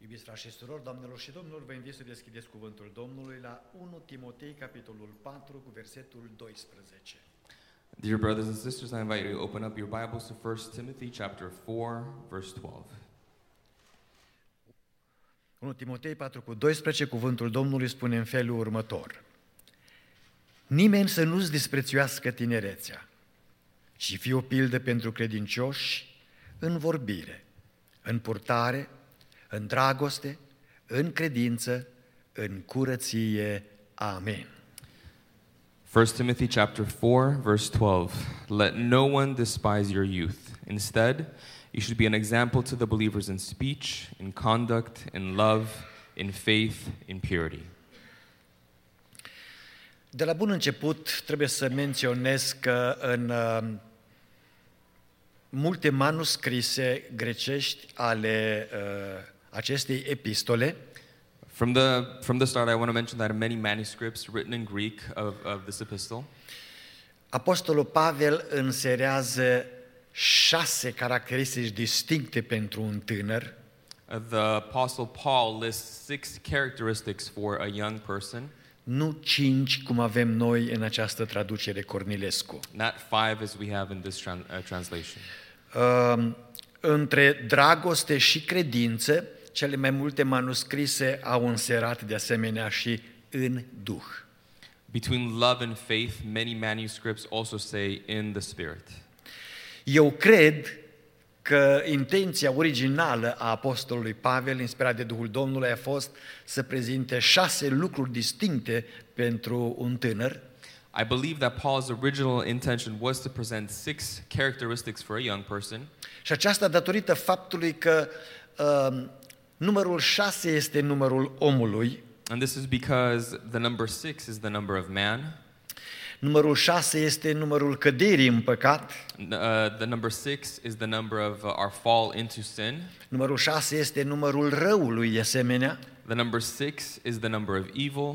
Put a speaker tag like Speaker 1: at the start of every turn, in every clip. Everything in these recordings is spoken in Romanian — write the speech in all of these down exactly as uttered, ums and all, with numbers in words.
Speaker 1: Iubiți frați și surori, doamnelor și domnilor, vă invit să deschideți cuvântul Domnului la unu Timotei, capitolul patru, cu versetul doisprezece.
Speaker 2: Dear brothers and sisters, I invite you to open up your Bibles to First Timothy chapter four, verse twelve.
Speaker 1: unu Timotei patru cu doisprezece, cuvântul Domnului spune în felul următor: nimeni să nu-ți disprețuiască tinerețea, ci fii o pildă pentru credincioși în vorbire, în purtare, în dragoste, în credință, în curăție. Amen.
Speaker 2: First Timothy chapter four, verse twelve. Let no one despise your youth. Instead, you should be an example to the believers in speech, in conduct, in love, in faith, in purity.
Speaker 1: De la bun început trebuie să menționez că în uh, multe manuscrise grecești ale uh, acestei epistole,
Speaker 2: From the from the start, I want to mention that in many manuscripts written in Greek of, of this epistle,
Speaker 1: apostolul Pavel înserează șase caracteristici distincte pentru un tânăr,
Speaker 2: uh, the apostle Paul lists six characteristics for a young person,
Speaker 1: nu cinci cum avem noi în această traducere Cornilescu.
Speaker 2: not five as we have in this tran- uh, translation.
Speaker 1: Uh, între dragoste și credință, cele mai multe manuscrise au înserat de asemenea și în Duh.
Speaker 2: Between love and faith, many manuscripts also say in the Spirit.
Speaker 1: Eu cred că intenția originală a apostolului Pavel, inspirat de Duhul Domnului, a fost să prezinte șase lucruri distincte pentru un tânăr,
Speaker 2: I believe that Paul's original intention was to present six characteristics for a young person,
Speaker 1: și aceasta datorită faptului că uh, numărul șase este numărul omului,
Speaker 2: and this is because the number six is the number of man,
Speaker 1: numărul șase este numărul căderii în păcat,
Speaker 2: uh, the number six is the number of uh, our fall into sin,
Speaker 1: numărul șase este numărul răului de asemenea,
Speaker 2: the number six is the number of evil,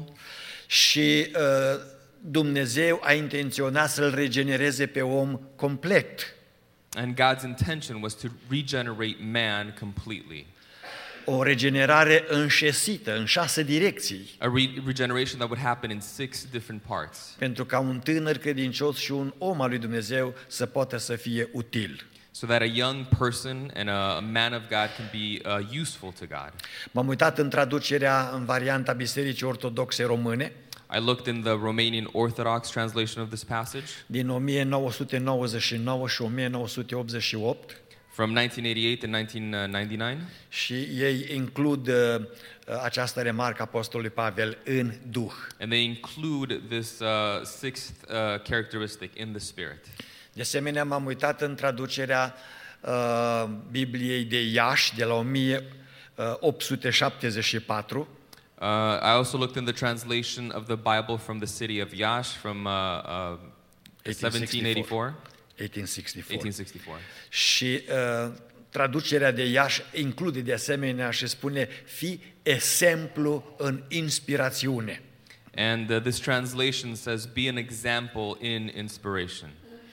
Speaker 1: și uh, Dumnezeu a intenționat să-l regenereze pe om complet.
Speaker 2: and God's intention was to regenerate man completely.
Speaker 1: O regenerare înșesită în șase direcții,
Speaker 2: A re- regeneration that would happen in six different parts,
Speaker 1: pentru ca un tânăr credincios și un om al lui Dumnezeu să poată să fie util.
Speaker 2: so that a young person and a man of God can be uh, useful to God.
Speaker 1: M-am uitat în traducerea în varianta Bisericii Ortodoxe Române
Speaker 2: I looked in the Romanian Orthodox translation of this passage
Speaker 1: din o mie nouă sute nouăzeci și nouă și o mie nouă sute optzeci și opt
Speaker 2: from nineteen eighty-eight and nineteen ninety-nine,
Speaker 1: și ei includ uh, această remarcă a apostolului Pavel în Duh.
Speaker 2: and they include this uh, sixth uh, characteristic in the Spirit.
Speaker 1: De asemenea, m-am uitat în traducerea uh, Bibliei de Iași de la o mie opt sute șaptezeci și patru,
Speaker 2: Uh, I also looked in the translation of the Bible from the city of Yash from uh, uh, seventeen eighty-four,
Speaker 1: eighteen sixty-four.
Speaker 2: eighteen sixty-four.
Speaker 1: Și uh, traducerea de Iași include de asemenea și spune fi exemplu în inspirațiune.
Speaker 2: And uh, this translation says, be an example in inspiration.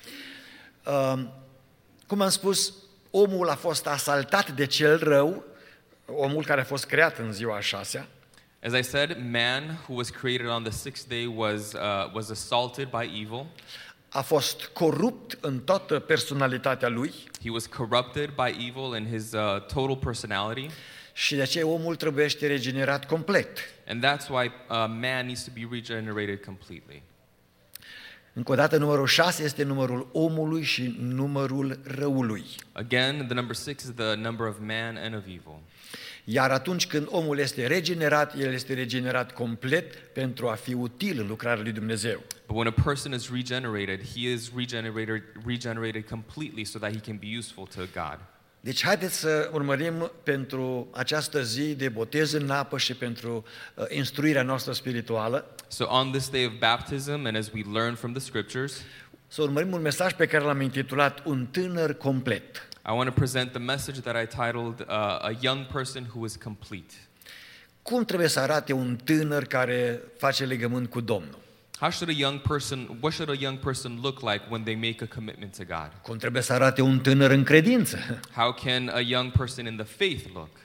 Speaker 1: Uh, cum am spus, omul a fost asaltat de cel rău, omul care a fost creat în ziua a șasea,
Speaker 2: As I said, man who was created on the sixth day was, uh, was assaulted by evil.
Speaker 1: a fost corupt în toată personalitatea lui
Speaker 2: He was corrupted by evil in his uh, total personality.
Speaker 1: și de aceea omul trebuie să fie regenerat complet.
Speaker 2: And that's why uh, man needs to be regenerated completely.
Speaker 1: Încă o dată, numărul șase este numărul omului și numărul răului.
Speaker 2: Again, the number six is the number of man and of evil.
Speaker 1: Iar atunci când omul este regenerat, el este regenerat complet pentru a fi util în lucrarea lui Dumnezeu.
Speaker 2: But when a person is regenerated, he is regenerated, regenerated completely so that he can be useful to God.
Speaker 1: Deci haideți să urmărim pentru această zi de botez în apă și pentru uh, instruirea noastră spirituală,
Speaker 2: So on this day of baptism, and as we learn from the scriptures,
Speaker 1: să urmărim un mesaj pe care l-am intitulat Un tânăr complet.
Speaker 2: I want to present the message that I titled uh, A Young Person Who is Complete.
Speaker 1: Cum trebuie să arate un tânăr care face legământ cu Domnul?
Speaker 2: How should a young person, what should a young person look like when they make a commitment to God?
Speaker 1: Cum trebuie să arate un tânăr în credință?
Speaker 2: How can a young person in the faith look?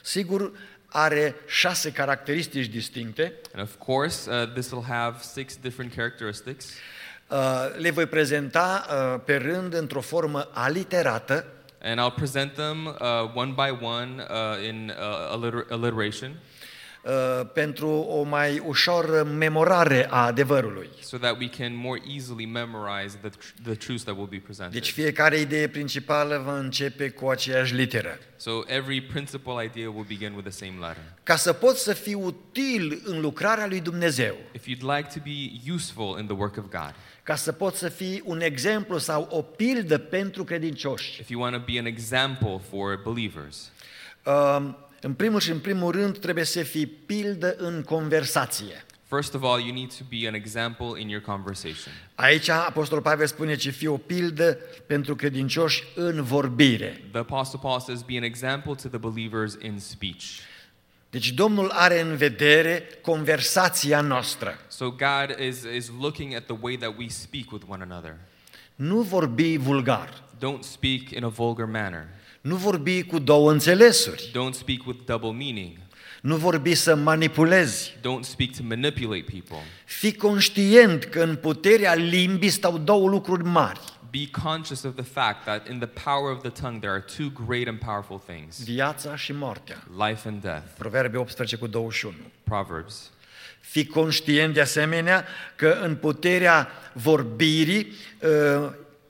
Speaker 1: Sigur, are șase caracteristici distincte.
Speaker 2: And of course, uh, this will have six different characteristics.
Speaker 1: Uh, le voi prezenta uh, pe rând într-o formă aliterată.
Speaker 2: And I'll present them uh, one by one uh, in uh, alliter- alliteration.
Speaker 1: Uh, pentru o mai ușor memorare a adevărului.
Speaker 2: So that we can more easily memorize the, tr- the truths that will be presented.
Speaker 1: Deci fiecare idee principală va începe cu aceeași literă.
Speaker 2: So every principal idea will begin with the same letter.
Speaker 1: Ca să poți să fii util în lucrarea lui Dumnezeu,
Speaker 2: If you'd like to be useful in the work of God,
Speaker 1: ca să poți să fii un exemplu sau o pildă pentru credincioși,
Speaker 2: if you want to be an example for believers,
Speaker 1: uh, în primul și în primul rând trebuie să fii pildă în conversație.
Speaker 2: first of all, you need to be an example in your conversation.
Speaker 1: Aici Apostolul Pavel spune că fii o pildă pentru credincioși în vorbire.
Speaker 2: The Apostle Paul says, be an example to the believers in speech.
Speaker 1: Deci Domnul are în vedere conversația noastră.
Speaker 2: So God is, is looking at the way that we speak with one another.
Speaker 1: Nu vorbi vulgar,
Speaker 2: Don't speak in a vulgar manner.
Speaker 1: nu vorbi cu două înțelesuri,
Speaker 2: Don't speak with double meaning.
Speaker 1: nu vorbi să manipulezi.
Speaker 2: Don't speak to manipulate people.
Speaker 1: Fii conștient că în puterea limbii stau două lucruri mari:
Speaker 2: Be conscious of the fact that in the power of the tongue there are two great and powerful things,
Speaker 1: viața și moartea.
Speaker 2: life and death.
Speaker 1: Proverbe optsprezece cu douăzeci și unu.
Speaker 2: Proverbs.
Speaker 1: Fii conștient de asemenea că în puterea vorbirii uh,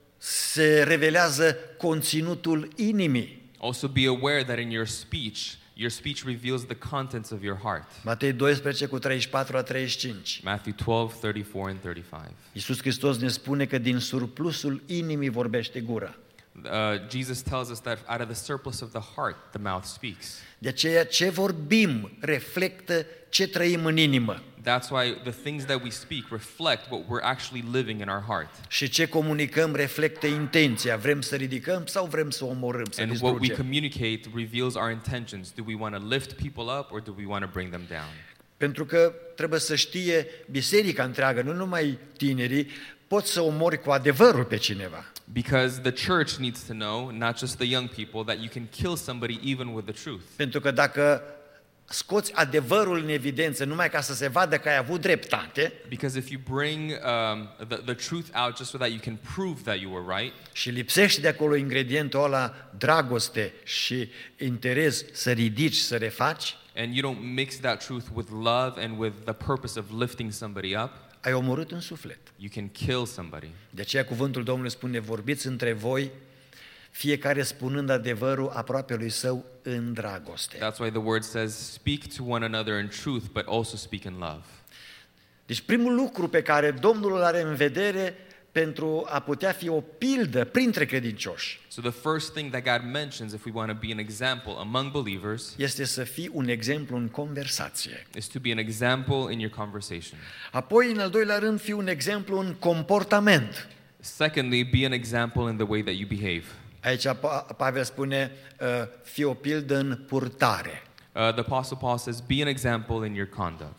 Speaker 1: se revelează conținutul inimii.
Speaker 2: Also be aware that in your speech, your speech reveals the contents of your heart.
Speaker 1: Matei doisprezece cu treizeci și patru la treizeci și cinci.
Speaker 2: Matthew twelve, thirty-four and thirty-five.
Speaker 1: Iisus Hristos ne spune că din surplusul inimii vorbește gura.
Speaker 2: Uh, Jesus tells us that out of the surplus of the heart, the mouth speaks.
Speaker 1: De aceea ce vorbim reflectă ce trăim în inimă.
Speaker 2: That's why the things that we speak reflect what we're actually living in our heart.
Speaker 1: Și ce comunicăm reflectă intenția. Vrem să ridicăm sau vrem să omorâm, să
Speaker 2: And what we
Speaker 1: distrugem?
Speaker 2: communicate reveals our intentions. Do we want to lift people up or do we want to bring them down?
Speaker 1: Pentru că trebuie să știe biserica întreagă, nu numai tinerii, poți să omori cu adevărul pe cineva.
Speaker 2: Because the church needs to know, not just the young people, that you can kill somebody even with the truth.
Speaker 1: Pentru că dacă scoți adevărul în evidență numai ca să se vadă că ai avut dreptate
Speaker 2: Because if you bring um, the, the truth out just so that you can prove that you were right,
Speaker 1: și lipsește de acolo ingredientul ăla, dragoste și interes să ridici, să refaci,
Speaker 2: and you don't mix that truth with love and with the purpose of lifting somebody up,
Speaker 1: ai omorât un suflet.
Speaker 2: you can kill somebody.
Speaker 1: De aceea cuvântul Domnului spune, vorbiți între voi, fiecare spunând adevărul aproapelui său în dragoste.
Speaker 2: That's why the word says, speak to one another in truth, but also speak in love.
Speaker 1: Deci primul lucru pe care Domnul îl are în vedere pentru a putea fi o pildă printre credincioși
Speaker 2: So the first thing that God mentions if we want to be an example among believers
Speaker 1: este să fii un exemplu în conversație.
Speaker 2: is to be an example in your conversation.
Speaker 1: Apoi, în al doilea rând, fii un exemplu în comportament.
Speaker 2: Secondly, be an example in the way that you behave.
Speaker 1: Aici Pa- Pavel spune, uh, fii o pildă în purtare.
Speaker 2: Uh, the Apostle Paul says, be an example in your conduct.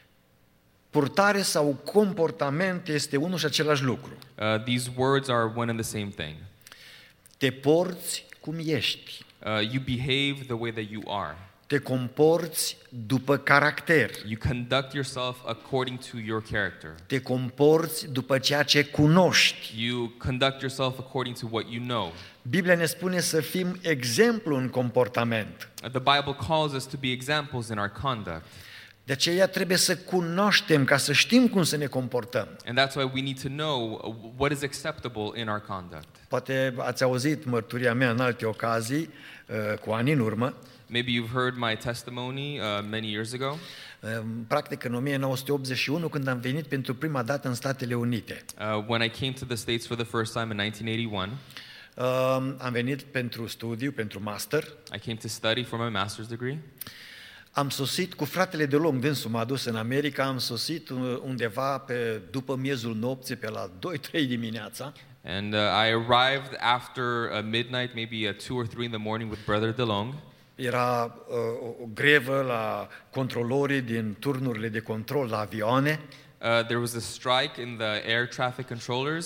Speaker 1: Purtare sau comportament este unul și același lucru.
Speaker 2: Uh, these words are one and the same thing.
Speaker 1: Te porți cum ești.
Speaker 2: Uh, you behave the way that you are.
Speaker 1: Te comporți după caracter.
Speaker 2: You conduct yourself according to your character.
Speaker 1: Te comporți după ceea ce cunoști.
Speaker 2: You conduct yourself according to what you know.
Speaker 1: Biblia ne spune să fim exemplu în comportament.
Speaker 2: Uh, The Bible calls us to be examples in our conduct.
Speaker 1: De aceea trebuie să cunoaștem ca să știm cum să ne comportăm.
Speaker 2: And that's why we need to know uh, what is acceptable in our conduct.
Speaker 1: Poate ați auzit mărturia mea în alte ocazii, uh, cu ani în urmă.
Speaker 2: Maybe you've heard my testimony uh, many years ago.
Speaker 1: Uh, Practic în o mie nouă sute optzeci și unu, când am venit pentru prima dată în Statele Unite.
Speaker 2: Uh, when I came to the States for the first time in nineteen eighty-one,
Speaker 1: Uh, Am venit pentru studiu, pentru master.
Speaker 2: I came to study for my master's degree.
Speaker 1: Am sosit cu fratele de Long, dânsul m-a dus în America, am sosit undeva pe după miezul nopții, pe la două trei dimineața.
Speaker 2: And uh, I arrived after uh, midnight, maybe at two or three in the morning with Brother DeLong.
Speaker 1: Era uh, o grevă la controlorii din turnurile de control la avioane
Speaker 2: Uh, there was a strike in the air traffic controllers,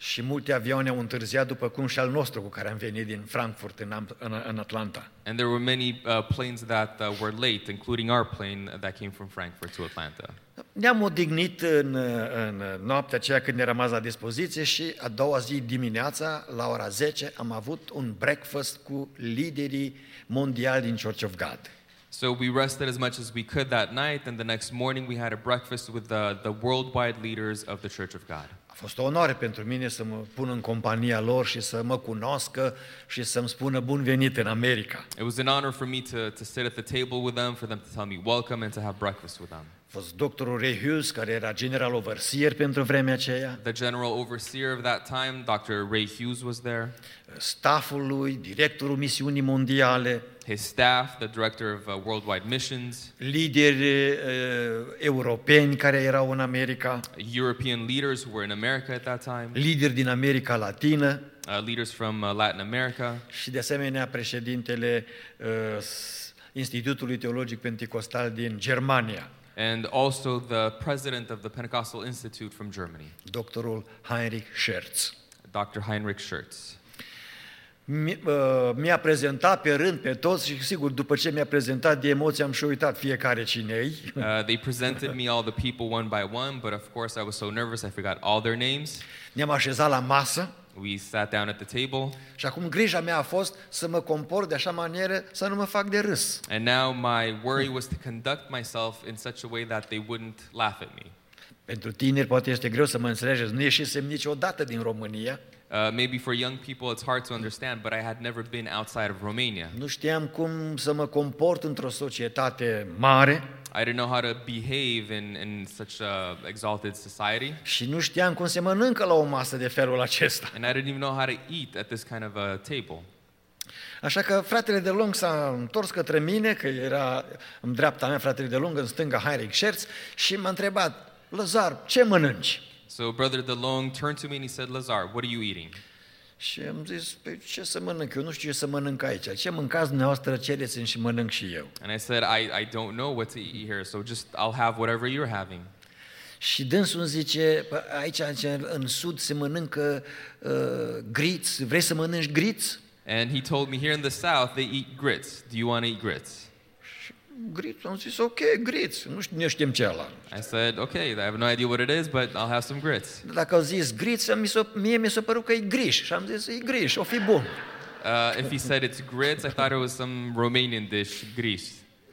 Speaker 1: Și multe avioane au întârziat, după cum și al nostru cu care am venit din Frankfurt în, Am- în, în Atlanta.
Speaker 2: And there were many uh, planes that uh, were late, including our plane that came from Frankfurt to Atlanta.
Speaker 1: Ne-am odihnit în, în noaptea aceea când ne-a rămas la dispoziție și a doua zi dimineața, la ora zece, am avut un breakfast cu liderii mondiali din Church of God.
Speaker 2: So we rested as much as we could that night, and the next morning we had a breakfast with the, the worldwide leaders of the Church of God.
Speaker 1: A fost o onoare pentru mine să mă pun în compania lor și să mă cunoască și să-mi spună bun venit în America.
Speaker 2: It was an honor for me to, to sit at the table with them, for them to tell me welcome and to have breakfast with them.
Speaker 1: A fost doctorul Ray Hughes, care era general overseer pentru vremea aceea,
Speaker 2: The general overseer of that time, Doctor Ray Hughes, was there.
Speaker 1: stafful lui, directorul misiunii mondiale,
Speaker 2: His staff, the director of uh, worldwide missions,
Speaker 1: lideri uh, europeni care erau în America,
Speaker 2: European leaders who were in America at that time,
Speaker 1: lideri din America Latină
Speaker 2: uh, leaders from uh, Latin America,
Speaker 1: și de asemenea președintele uh, Institutului Teologic Pentecostal din Germania,
Speaker 2: and also the president of the Pentecostal Institute from Germany,
Speaker 1: doctorul Heinrich Scherz.
Speaker 2: Doctor Heinrich Scherz.
Speaker 1: Mi- uh, Mi-a prezentat pe rând pe toți și sigur după ce mi-a prezentat de emoție am și uitat fiecare cine-i.
Speaker 2: Uh, they presented me all the people one by one, but of course I was so nervous I forgot all their names.
Speaker 1: Ne-am așezat la masă
Speaker 2: We sat down at the table,
Speaker 1: și acum grija mea a fost să mă comport de așa manieră să nu mă fac de râs.
Speaker 2: and now my worry was to conduct myself in such a way that they wouldn't laugh at me.
Speaker 1: Pentru tineri poate este greu să mă înțelegeți, nu ieșisem niciodată din România,
Speaker 2: Uh, maybe for young people it's hard to understand, but I had never been outside of Romania.
Speaker 1: nu știam cum să mă comport într-o societate mare
Speaker 2: I didn't know how to behave in, in such a exalted society,
Speaker 1: și nu știam cum se mănâncă la o masă de felul acesta.
Speaker 2: and I didn't even know how to eat at this kind of a table.
Speaker 1: Așa că fratele de lung s-a întors către mine, că era în dreapta mea fratele de lung, în stânga Heinrich Scherz, și m-a întrebat: Lăzar, ce mănânci?
Speaker 2: So Brother DeLong turned to me and he said, Lazar, what are you eating?
Speaker 1: Și am zis: păi ce să mănânc? Eu nu știu ce să mănânc aici. Ce mâncați dumneavoastră, cereți-mi și mănânc și eu.
Speaker 2: And I said, I, I don't know what to eat here, so just I'll have whatever you're having.
Speaker 1: Și dânsul îmi zice: "Păi, aici, aici în sud se mănâncă uh, griți, vrei să mănânci griți?
Speaker 2: And he told me, here in the South, they eat grits. Do you want to eat grits?
Speaker 1: Griți, am zis: ok, griți, nu știu, nu știm ce ala.
Speaker 2: I said, okay, I have no idea what it is, but I'll have some grits.
Speaker 1: Dacă au zis griți, mi s-a, mie mi s-a părut că e griș și am zis: e griș, o fi bun.
Speaker 2: Uh, if he said it's grits, I thought it was some Romanian dish, gris.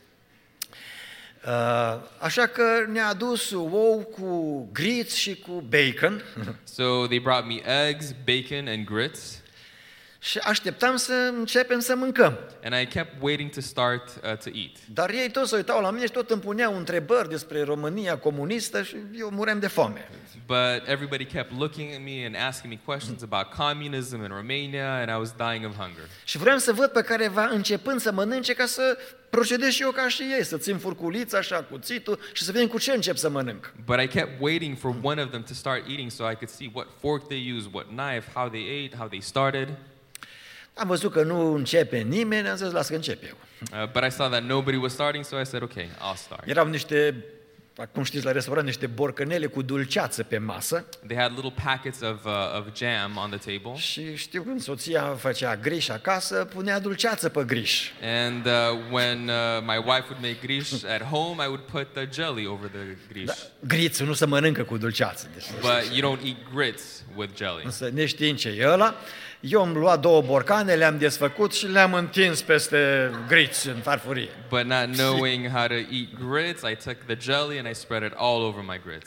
Speaker 1: Uh, așa că ne-a adus ou cu griți și cu bacon
Speaker 2: So they brought me eggs, bacon, and grits,
Speaker 1: și așteptam să începem să mâncăm.
Speaker 2: and I kept waiting to start uh, to eat.
Speaker 1: Dar ei toți se uitau la mine și tot îmi puneau întrebări despre România comunistă și eu muream de foame.
Speaker 2: But everybody kept looking at me and asking me questions about communism in Romania, and I was dying of hunger.
Speaker 1: Și vreau să văd pe careva începând să mănânce ca să procedez și eu ca și ei, să țin furculița așa, cuțitul și să vedem cu ce încep să mănânc.
Speaker 2: But I kept waiting for one of them to start eating so I could see what fork they used, what knife, how they ate, how they started.
Speaker 1: Am văzut că nu începe nimeni, am zis: las că încep eu.
Speaker 2: Uh, but I saw that nobody was starting, so I said, okay, I'll start.
Speaker 1: Erau niște, cum știți, la restaurant, niște borcănele cu dulceață pe masă
Speaker 2: They had little packets of, uh, of jam on the table.
Speaker 1: și știu când soția făcea griș acasă, punea dulceață pe griș.
Speaker 2: And uh, when uh, my wife would make grish at home, I would put the jelly over the grish.
Speaker 1: Da, grițul nu se mănâncă cu dulceață. Deci,
Speaker 2: But you don't eat grits with jelly.
Speaker 1: însă neștiind ce e ăla, eu am luat două borcane, le-am desfăcut și le-am întins peste griți în farfurie.
Speaker 2: But not knowing how to eat grits, I took the jelly and I spread it all over my grits.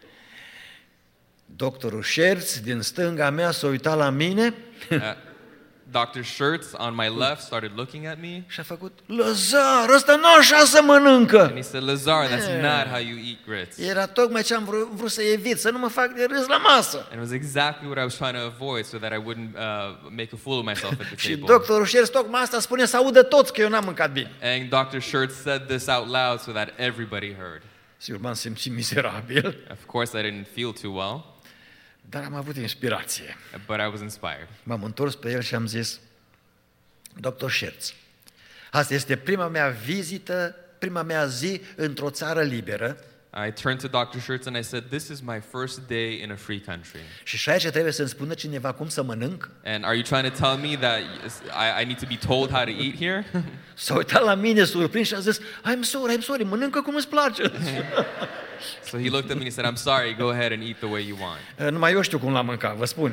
Speaker 1: Doctorul Scherz din stânga mea s-a uitat la mine
Speaker 2: Uh, Doctor Scherz on my left started looking at me,
Speaker 1: și a făcut: Lăzar, ăsta nu așa se mănâncă!
Speaker 2: and he said, Lazar, that's
Speaker 1: Yeah.
Speaker 2: not how you eat grits.
Speaker 1: Era tocmai ce am vrut, vrut să evit, să nu mă fac de râs la masă.
Speaker 2: And it was exactly what I was trying to avoid so that I wouldn't uh, make a fool of myself at the
Speaker 1: Și
Speaker 2: table.
Speaker 1: doctorul Scherz tocmai asta spune să audă toți că eu n-am mâncat bine.
Speaker 2: And Doctor Scherz said this out loud so that everybody heard.
Speaker 1: Sigur, m-am simțit mizerabil,
Speaker 2: Of course, I didn't feel too well,
Speaker 1: dar am avut inspirație.
Speaker 2: but I was inspired.
Speaker 1: M-am întors pe el și am zis: doctor Scherz, asta este prima mea vizită, prima mea zi într-o țară liberă.
Speaker 2: I turned to doctor Schurtz and I said, this is my first day in a free country.
Speaker 1: Și și aici trebuie să-mi spună cineva cum să mănânc?
Speaker 2: And are you trying to tell me that I, I need to be told how to eat here?
Speaker 1: S-a uitat la mine surprins și a zis, I'm sorry, I'm sorry, mănâncă cum îți place.
Speaker 2: So he looked at me and he said, I'm sorry, go ahead and eat the way you want.
Speaker 1: Numai eu știu cum l-am mâncat, vă spun.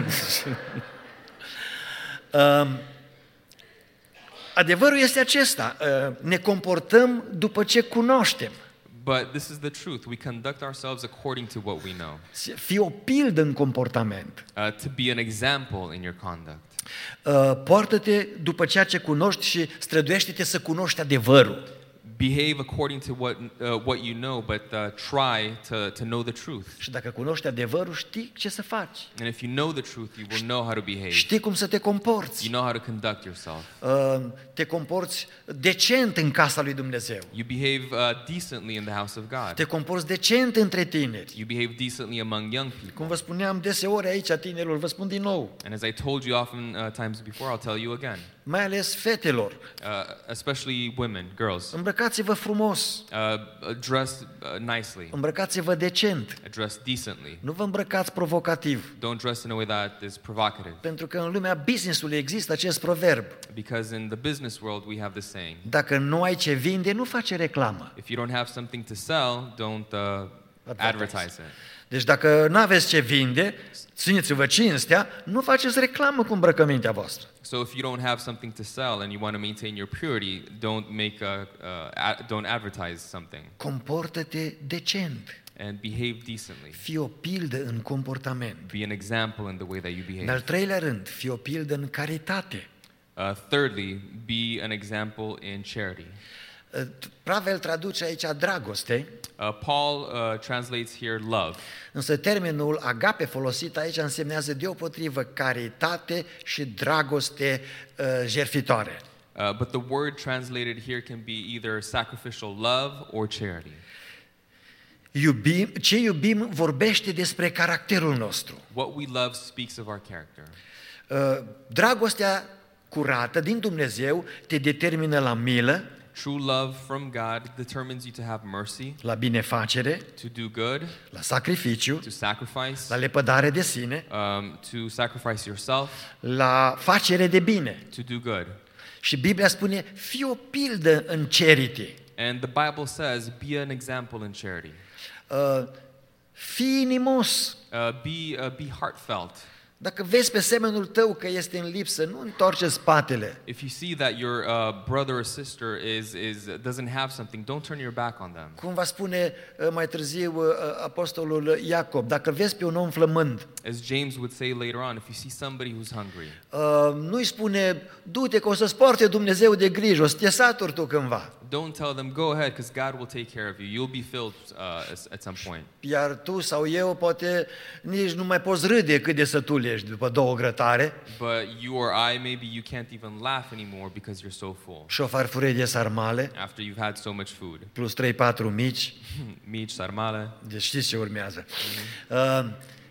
Speaker 1: um, adevărul este acesta, uh, ne comportăm după ce cunoaștem.
Speaker 2: But this is the truth. We conduct ourselves according to what we know.
Speaker 1: Fii o pildă în comportament.
Speaker 2: Uh, to be an example in your conduct.
Speaker 1: Uh, poartă-te după ceea ce cunoști și străduiește-te să cunoști adevărul.
Speaker 2: Behave according to what uh, what you know, but uh, try to to know the truth.
Speaker 1: Și dacă cunoști adevărul, știi ce să faci.
Speaker 2: And if you know the truth, you will know how to behave.
Speaker 1: Știi cum să te comporți.
Speaker 2: You know how to conduct yourself.
Speaker 1: Uh, te comporți decent în casa lui Dumnezeu.
Speaker 2: You behave uh, decently in the house of God.
Speaker 1: Te comporți decent între tineri.
Speaker 2: You behave decently among young people.
Speaker 1: Cum vă spuneam deseori aici tinerilor, vă spun din nou.
Speaker 2: And as I told you often uh, times before, I'll tell you again.
Speaker 1: Mai ales fetelor.
Speaker 2: Uh, especially women, girls.
Speaker 1: Îmbrăcați-vă frumos.
Speaker 2: Uh, dress uh, nicely.
Speaker 1: Îmbrăcați-vă decent.
Speaker 2: Dress decently.
Speaker 1: Nu vă îmbrăcați provocativ.
Speaker 2: Don't dress in a way that is provocative.
Speaker 1: Pentru că în lumea business-ului există acest proverb.
Speaker 2: Because in the business world we have the saying.
Speaker 1: Dacă nu ai ce vinde, nu face reclamă.
Speaker 2: If you don't have something to sell, don't uh, advertise it.
Speaker 1: Deci dacă nu aveți ce vinde, țineți-vă cinstea, nu faceți reclamă cu îmbrăcămintea voastră.
Speaker 2: So if you don't have something to sell and you want to maintain your purity, don't make a, uh, ad, don't advertise something.
Speaker 1: Comportă-te decent.
Speaker 2: And behave decently.
Speaker 1: Fii o pildă în comportament.
Speaker 2: Be an example in the way that you behave.
Speaker 1: În al treilea rând, fii o pildă în caritate.
Speaker 2: Uh, thirdly, be an example in charity.
Speaker 1: Uh, Pavel traduce aici dragoste.
Speaker 2: Uh, Paul uh, translates here love.
Speaker 1: Însă termenul agape folosit aici însemnează deopotrivă caritate și dragoste uh, jertfitoare.
Speaker 2: Uh, but the word translated here can be either sacrificial love or charity.
Speaker 1: Iubim, ce iubim vorbește despre caracterul nostru.
Speaker 2: What we love speaks of our character.
Speaker 1: Uh, dragostea curată din Dumnezeu te determină la milă,
Speaker 2: True love from God determines you to have mercy,
Speaker 1: la binefacere,
Speaker 2: to do good,
Speaker 1: la sacrificiu,
Speaker 2: to sacrifice,
Speaker 1: la lepădare de sine,
Speaker 2: um, to sacrifice yourself,
Speaker 1: la facere de bine.
Speaker 2: to do good.
Speaker 1: Și Biblia spune, fii o pildă în charity.
Speaker 2: And the Bible says, be an example in charity.
Speaker 1: Uh, fii inimos.
Speaker 2: Uh, be, uh, be heartfelt.
Speaker 1: Dacă vezi pe semenul tău că este în lipsă, nu întoarce spatele.
Speaker 2: If you see that your uh, brother or sister is, is, doesn't have something, don't turn your back on them.
Speaker 1: Cum va spune uh, mai târziu uh, apostolul Iacob, dacă vezi pe un om flămând,
Speaker 2: As James would say later on, if you see somebody who's hungry,
Speaker 1: uh, nu-i spune, du-te că o să-ți poarte Dumnezeu de grijă, o să te saturi tu cândva.
Speaker 2: don't tell them, go ahead, because God will take care of you. You'll be filled uh, at- at some point.
Speaker 1: Iar tu sau eu poate nici nu mai poți râde cât de sătul ești după două grătare
Speaker 2: But you or I, maybe you can't even laugh anymore because you're so full
Speaker 1: și o farfurie de sarmale,
Speaker 2: after you've had so much food.
Speaker 1: plus trei patru mici,
Speaker 2: Mici, sarmale.
Speaker 1: deci știți ce urmează. Uh,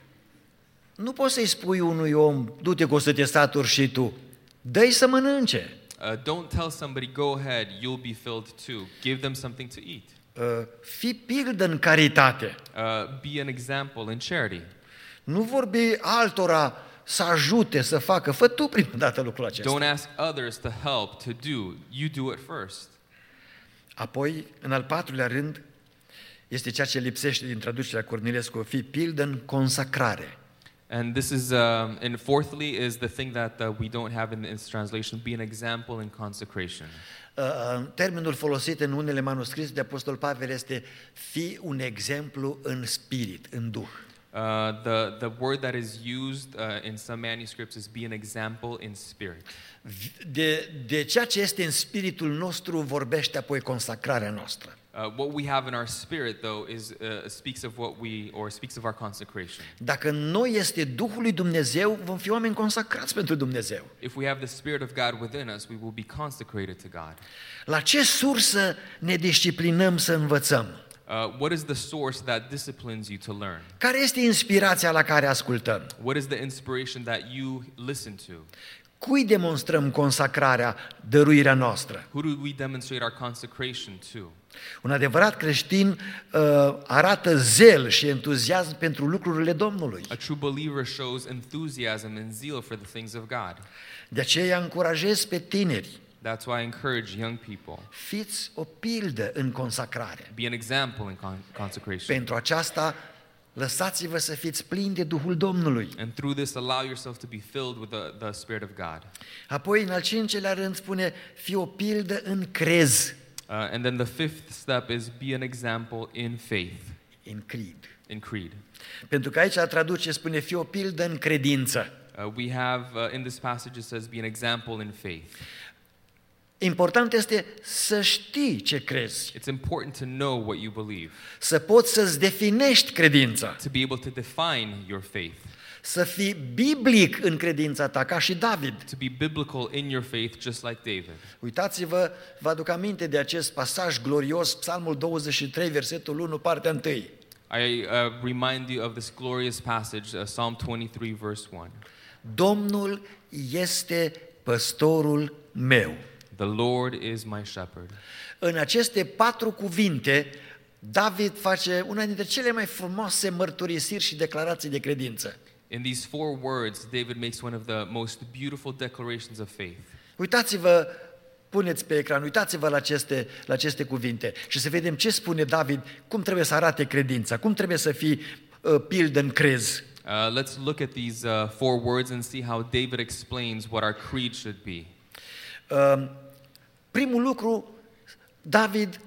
Speaker 1: nu poți să-i spui unui om, du-te că o să te saturi și tu, dă-i să mănânce.
Speaker 2: Uh, don't tell somebody, go ahead, you'll be filled too. Give them something to eat.
Speaker 1: Uh, fii pildă în caritate.
Speaker 2: Uh, be an example in charity.
Speaker 1: Nu vorbi altora să ajute, să facă. Fă tu prima dată lucrul acesta.
Speaker 2: Don't ask others to help, to do. You do it first.
Speaker 1: Apoi, în al patrulea rând, este ceea ce lipsește din traducerea Cornilescu, fii pildă în consacrare.
Speaker 2: And this is, um, and fourthly, is the thing that uh, we don't have in this translation, be an example in consecration.
Speaker 1: Uh, termenul folosit în unele manuscrise de Apostol Pavel este fii un exemplu în spirit, în duh.
Speaker 2: Uh, the, the word that is used uh, in some manuscripts is be an example in spirit.
Speaker 1: De, de ceea ce este în spiritul nostru vorbește apoi consacrarea noastră.
Speaker 2: Uh, what we have in our spirit, though, is uh, speaks of what we, or speaks of our consecration.
Speaker 1: Dacă în noi este Duhul lui Dumnezeu, vom fi oameni consacrați pentru Dumnezeu.
Speaker 2: If we have the Spirit of God within us, we will be consecrated to God.
Speaker 1: La ce sursă ne disciplinăm să învățăm?
Speaker 2: Uh, what is the source that disciplines you to learn?
Speaker 1: Care este inspirația la care ascultăm?
Speaker 2: What is the inspiration that you listen to?
Speaker 1: Cui demonstrăm consacrarea, dăruirea noastră?
Speaker 2: Who do we demonstrate our consecration to?
Speaker 1: Un adevărat creștin uh, arată zel și entuziasm pentru lucrurile Domnului.
Speaker 2: A true believer shows enthusiasm and zeal for the things of God.
Speaker 1: De aceea încurajez pe tineri.
Speaker 2: That's why I encourage young people.
Speaker 1: Fiți o pildă în consacrare.
Speaker 2: Be an example in con- consecration.
Speaker 1: Pentru aceasta, lăsați-vă să fiți plini de Duhul Domnului.
Speaker 2: And through this, allow yourself to be filled with the, the Spirit of God.
Speaker 1: Apoi, în al cincelea rând, spune, fii o pildă în crez.
Speaker 2: Uh, and then the fifth step is be an example in faith,
Speaker 1: În creed.
Speaker 2: in creed.
Speaker 1: Pentru că aici la traduce spune, fii o pildă în credință.
Speaker 2: Uh, we have, uh, in this passage, it says, be an example in faith.
Speaker 1: Important este să știi ce crezi,
Speaker 2: It's important to know what you believe,
Speaker 1: să poți să-ți definești credința,
Speaker 2: to be able to define your faith,
Speaker 1: să fii biblic în credința ta, ca și David.
Speaker 2: to be biblical in your faith, just like David.
Speaker 1: Uitați-vă, vă aduc aminte de acest pasaj glorios, Psalmul douăzeci și trei, versetul unu, partea unu.
Speaker 2: I uh, remind you of this glorious passage, uh, Psalm twenty-three, verse one.
Speaker 1: Domnul este păstorul meu.
Speaker 2: The Lord is my shepherd.
Speaker 1: În aceste patru cuvinte, David face una dintre cele mai frumoase mărturisiri și declarații de credință.
Speaker 2: In these four words, David makes one of the most beautiful declarations of faith.
Speaker 1: Uitați-vă, puneți pe ecran, uitați-vă la aceste, la aceste cuvinte și să vedem ce spune David, cum trebuie să arate credința, cum trebuie să fii uh, pildă în crez.
Speaker 2: Uh, let's look at these uh, four words and see how David explains what our creed should be.
Speaker 1: Uh, primul lucru, David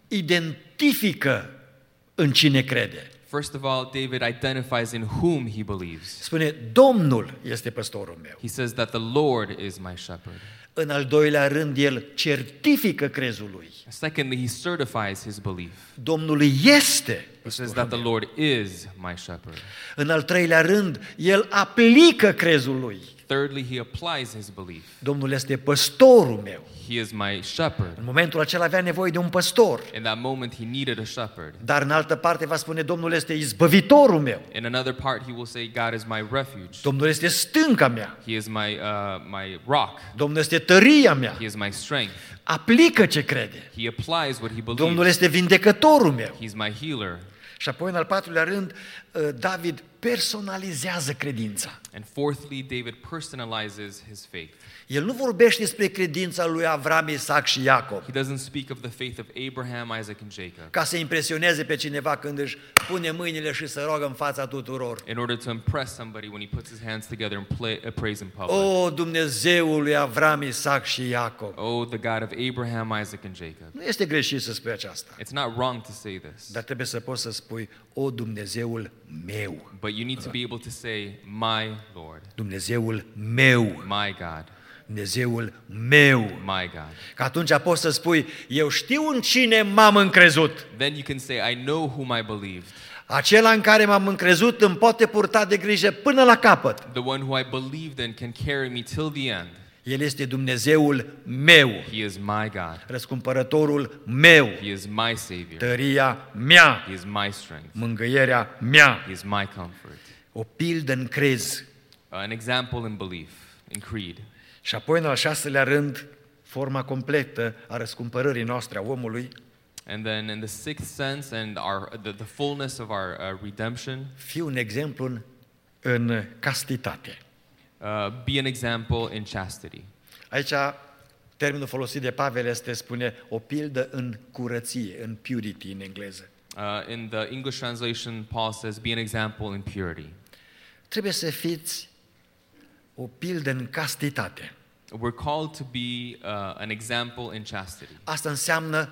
Speaker 1: identifică în cine crede.
Speaker 2: First of all, David identifies in whom he believes.
Speaker 1: Spune, Domnul este păstorul meu.
Speaker 2: He says that the Lord is my shepherd.
Speaker 1: În al doilea rând, el certifică crezul lui.
Speaker 2: Secondly, he certifies his belief.
Speaker 1: Domnul este
Speaker 2: He says
Speaker 1: păstorul
Speaker 2: that the
Speaker 1: meu.
Speaker 2: Lord is my shepherd.
Speaker 1: În al treilea rând, el aplică crezul lui.
Speaker 2: Thirdly, he applies his belief.
Speaker 1: Domnul este păstorul meu.
Speaker 2: He is my shepherd.
Speaker 1: În momentul acela avea nevoie de un păstor.
Speaker 2: In that moment, he needed a shepherd.
Speaker 1: Dar în altă parte va spune, Domnul este izbăvitorul meu.
Speaker 2: In another part, he will say, God is my refuge.
Speaker 1: Domnul este stânca mea.
Speaker 2: He is my, uh, my rock.
Speaker 1: Domnul este tăria mea.
Speaker 2: He is my strength.
Speaker 1: Aplică ce crede.
Speaker 2: He applies what he
Speaker 1: Domnul
Speaker 2: believes.
Speaker 1: este vindecătorul meu.
Speaker 2: He's my healer.
Speaker 1: Și apoi, în al patrulea rând, David personalizează credința.
Speaker 2: And fourthly, David personalizes his faith.
Speaker 1: El nu vorbește despre credința lui Avram, Isaac și Iacob,
Speaker 2: He doesn't speak of the faith of Abraham, Isaac, and Jacob
Speaker 1: ca să impresioneze pe cineva când își pune mâinile și să roagă în fața tuturor.
Speaker 2: in order to impress somebody when he puts his hands together and play, uh, prays in public.
Speaker 1: O, Dumnezeul lui Avram, Isaac și Iacob.
Speaker 2: Oh, the God of Abraham, Isaac, and Jacob.
Speaker 1: Nu este greșit să spui aceasta,
Speaker 2: It's not wrong to say this,
Speaker 1: dar trebuie să poți să spui, o, Dumnezeul meu,
Speaker 2: but you need to be able to say, my Lord,
Speaker 1: Dumnezeul meu,
Speaker 2: my God,
Speaker 1: Dumnezeul meu.
Speaker 2: my God.
Speaker 1: Că atunci poți să spui, eu știu în cine m-am încrezut.
Speaker 2: Then you can say, I know whom I believed.
Speaker 1: Acela în care m-am încrezut îmi poate purta de grijă până la capăt.
Speaker 2: The one who I believed in can carry me till the end.
Speaker 1: El este Dumnezeul meu,
Speaker 2: He is my God.
Speaker 1: răscumpărătorul meu,
Speaker 2: He is my Savior.
Speaker 1: tăria mea,
Speaker 2: He is my strength.
Speaker 1: mângâierea mea.
Speaker 2: He is my comfort.
Speaker 1: O pildă în crez.
Speaker 2: Uh, an example in belief, in creed.
Speaker 1: Și apoi, în al șaselea rând, forma completă a răscumpărării noastre a omului,
Speaker 2: And then in the sixth sense and our the, the fullness of our uh, redemption,
Speaker 1: fii un exemplu în, în castitate.
Speaker 2: uh, be an example in chastity.
Speaker 1: Aici, termenul folosit de Pavel este, spune, o pildă în curăție, în purity în engleză.
Speaker 2: Uh, in the English translation, Paul says, be an example in purity.
Speaker 1: Trebuie să fiți o pildă în castitate.
Speaker 2: We're called to be uh, an example in chastity.
Speaker 1: Asta înseamnă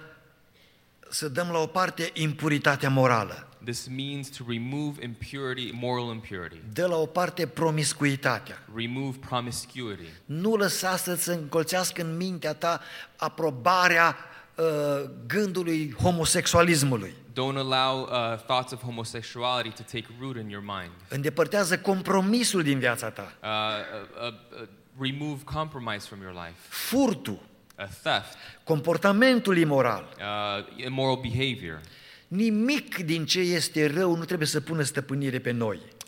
Speaker 1: să dăm la o parte impuritatea morală.
Speaker 2: This means to remove impurity, moral impurity.
Speaker 1: Dă la o parte promiscuitatea.
Speaker 2: Remove promiscuity.
Speaker 1: Nu lăsa să-ți încolțească în mintea ta aprobarea uh, gândului homosexualismului.
Speaker 2: Don't allow uh, thoughts of homosexuality to take root in your mind.
Speaker 1: Îndepărtează compromisul din viața ta.
Speaker 2: Uh, uh, uh, uh, remove compromise from your life.
Speaker 1: Furtul,
Speaker 2: Uh, theft,
Speaker 1: comportamentul imoral.
Speaker 2: uh, immoral behavior.
Speaker 1: Nimic din ce este rău nu trebuie să pună stăpânire pe noi.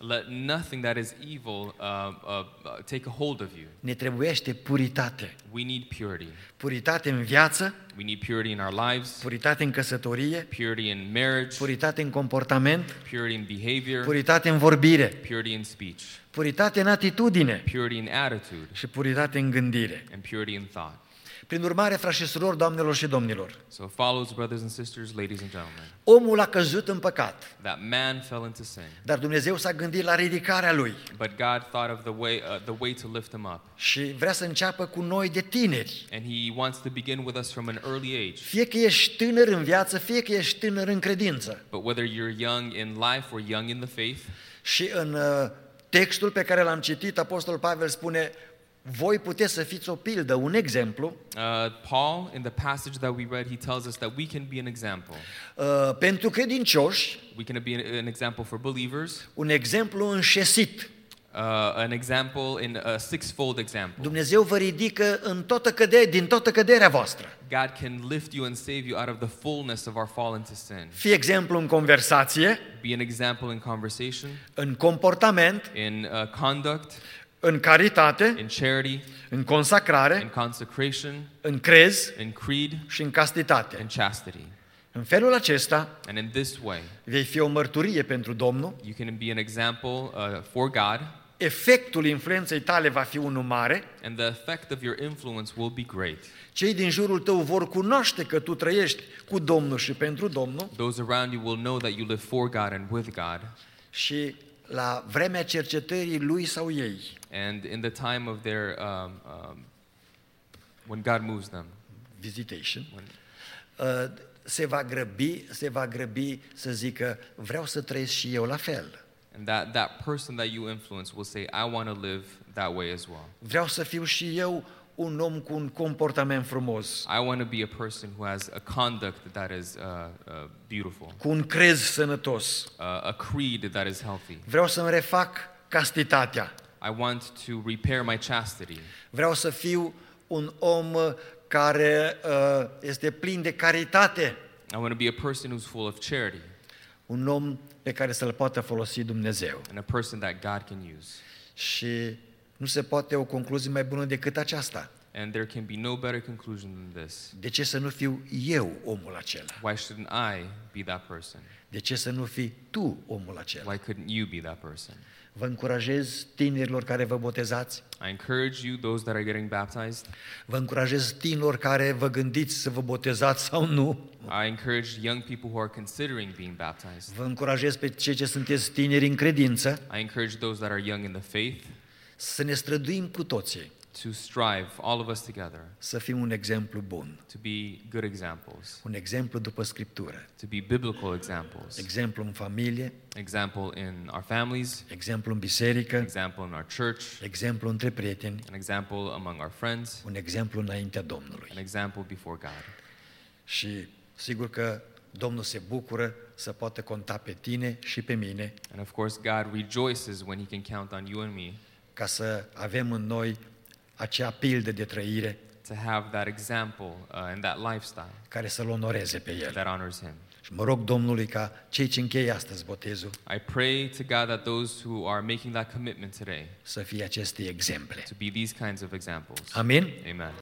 Speaker 2: Let nothing that is evil uh, uh, uh, take a hold of you.
Speaker 1: Ne trebuiește puritate.
Speaker 2: We need purity.
Speaker 1: Puritate în viață,
Speaker 2: We need purity in our lives,
Speaker 1: puritate în căsătorie,
Speaker 2: purity in marriage,
Speaker 1: puritate în comportament,
Speaker 2: purity in behavior,
Speaker 1: puritate în vorbire,
Speaker 2: purity in speech,
Speaker 1: puritate în atitudine
Speaker 2: purity in attitude,
Speaker 1: și puritate în gândire.
Speaker 2: and purity in thought.
Speaker 1: Prin urmare, frați și surori, doamnelor și domnilor,
Speaker 2: So it follows, brothers and sisters, ladies and gentlemen,
Speaker 1: omul a căzut în păcat,
Speaker 2: that man fell into sin,
Speaker 1: dar Dumnezeu s-a gândit la ridicarea lui
Speaker 2: but God thought of the way, uh, the way to lift him up.
Speaker 1: și vrea să înceapă cu noi de tineri.
Speaker 2: And he wants to begin with us from an early age.
Speaker 1: Fie că ești tânăr în viață, fie că ești tânăr în credință.
Speaker 2: But whether you're young in life or young in the faith,
Speaker 1: Și în uh, textul pe care l-am citit, Apostolul Pavel spune: voi puteți să fiți o pildă, un exemplu,
Speaker 2: uh, Paul, in the passage that we read, he tells us that we can be an example.
Speaker 1: uh, pentru credincioși,
Speaker 2: We can be an, an example for believers,
Speaker 1: un exemplu înșesit.
Speaker 2: uh, an example in a sixfold example.
Speaker 1: Dumnezeu vă ridică în toată căde- din toată căderea voastră.
Speaker 2: God can lift you and save you out of the fullness of our fall into sin.
Speaker 1: Fie exemplu în conversație,
Speaker 2: Be an example in conversation,
Speaker 1: în comportament,
Speaker 2: in uh, conduct,
Speaker 1: în caritate,
Speaker 2: in charity,
Speaker 1: în
Speaker 2: in
Speaker 1: consacrare,
Speaker 2: consecration,
Speaker 1: în crez
Speaker 2: in creed,
Speaker 1: și în castitate.
Speaker 2: and chastity.
Speaker 1: În felul acesta
Speaker 2: And in this way,
Speaker 1: vei fi o mărturie pentru Domnul,
Speaker 2: you can be an example uh, for God,
Speaker 1: efectul influenței tale va fi unul mare,
Speaker 2: and the effect of your influence will be great.
Speaker 1: cei din jurul tău vor cunoaște că tu trăiești cu Domnul și pentru Domnul
Speaker 2: Those around you will know that you live for God and with God.
Speaker 1: și la vremea cercetării lui sau ei,
Speaker 2: And in the time of their, um, um, when God moves them,
Speaker 1: visitation,
Speaker 2: when,
Speaker 1: uh, se va grăbi, se va grăbi să zică: vreau să trăiesc și eu la fel.
Speaker 2: and that, that person that you influence will say, I want to live that way as well.
Speaker 1: Vreau să fiu și eu un om cu un comportament frumos,
Speaker 2: I want to be a person who has a conduct that is uh, uh, beautiful,
Speaker 1: cu un crez sănătos.
Speaker 2: uh, a creed that is healthy.
Speaker 1: Vreau să-mi refac castitatea.
Speaker 2: I want to repair my chastity.
Speaker 1: Vreau să fiu un om uh, care uh, este plin de caritate,
Speaker 2: I want to be a person who's full of charity,
Speaker 1: un om pe care să-l poată folosi Dumnezeu.
Speaker 2: and a person that God can use.
Speaker 1: Și nu se poate o concluzie mai bună decât aceasta.
Speaker 2: And there can be no better conclusion than this.
Speaker 1: De ce să nu fiu eu omul acela?
Speaker 2: Why shouldn't I be that person?
Speaker 1: De ce să nu fii tu omul acela?
Speaker 2: Why couldn't you be that person?
Speaker 1: Vă încurajez tinerilor care vă botezați,
Speaker 2: I encourage you, those that are getting baptized,
Speaker 1: vă încurajez tinerilor care vă gândiți să vă botezați sau nu,
Speaker 2: I encourage young people who are considering being baptized.
Speaker 1: vă încurajez pe cei ce sunteți tineri în credință
Speaker 2: I encourage those that are young in the faith
Speaker 1: să ne străduim cu toții
Speaker 2: to strive, all of us together,
Speaker 1: să fim un exemplu bun,
Speaker 2: to be good examples,
Speaker 1: un exemplu după Scriptură,
Speaker 2: to be biblical examples.
Speaker 1: exemplu în familie,
Speaker 2: Example in our families,
Speaker 1: exemplu în biserică,
Speaker 2: example in our church,
Speaker 1: exemplu între prieteni,
Speaker 2: an example among our friends,
Speaker 1: un exemplu înaintea Domnului.
Speaker 2: an example before God.
Speaker 1: Și sigur că Domnul se bucură să poată conta pe tine și pe mine,
Speaker 2: And of course, God rejoices when He can count on you and me
Speaker 1: ca să avem în noi acea pildă de trăire
Speaker 2: to have that example uh, and that lifestyle
Speaker 1: care să-L onoreze pe El.
Speaker 2: that honors Him.
Speaker 1: Și mă rog Domnului ca cei ce încheie astăzi botezul
Speaker 2: I pray to God that those who are making that commitment today
Speaker 1: să fie aceste exemple.
Speaker 2: to be these kinds of examples.
Speaker 1: Amin?
Speaker 2: Amen.